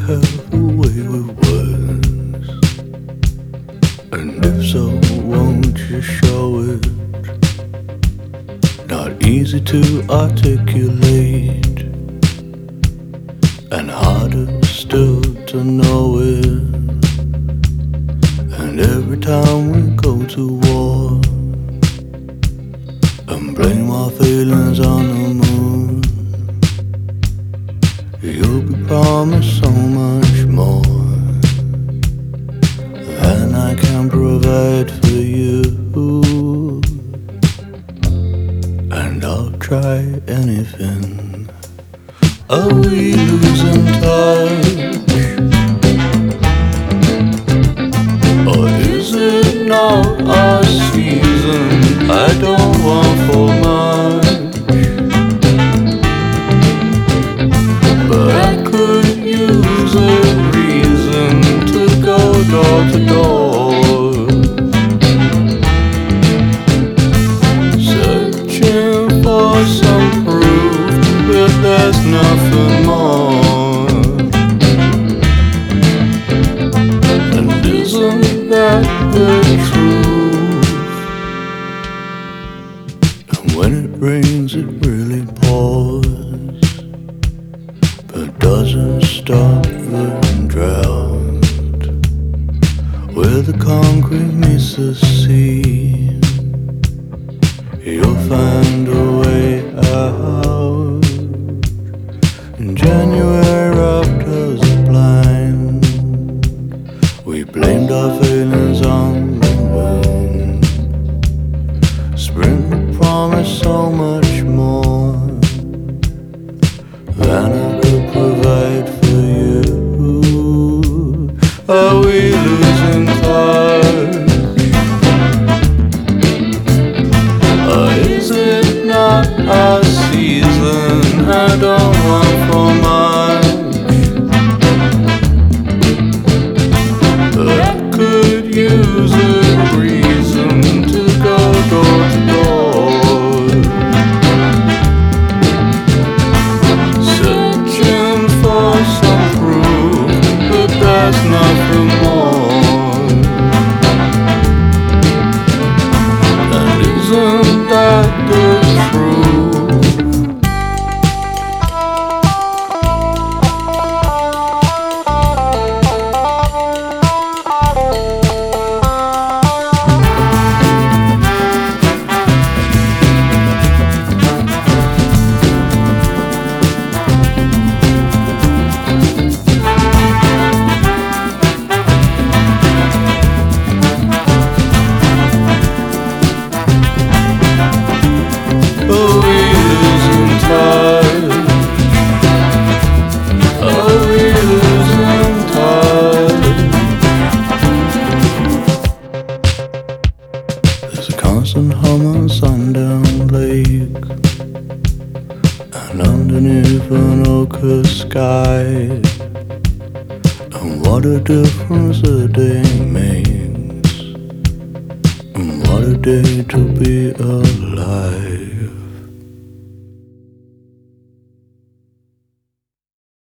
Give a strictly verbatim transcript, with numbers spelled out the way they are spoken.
have a way with words? And if so, won't you show it? Not easy to articulate, and harder still to know it. And every time we go to war and blame our feelings on the moon, you'll be promised so much more than I can provide for you. And I'll try anything. Are we losing touch? Or is it not our season? I don't want for much, but I could use a reason to go door to door, searching for some proof, but there's nothing more. And isn't that the truth? And when it rains it really pours, but doesn't stop the drought. Where the concrete meets the sea, you'll find a way out. In January rubbed us blind, we blamed our feelings on the wind. Spring promised so much more than I could provide for you. Are we losing touch? Or is it not our season? I don't want for much, but I could use a reason to go door to door, searching for some proof, but there's nothing more. And isn't that the truth? Are we losing touch? Are we losing touch? There's a constant hum on Sundown Lake, and underneath an ochre sky. And what a difference a day makes, and what a day to be alive.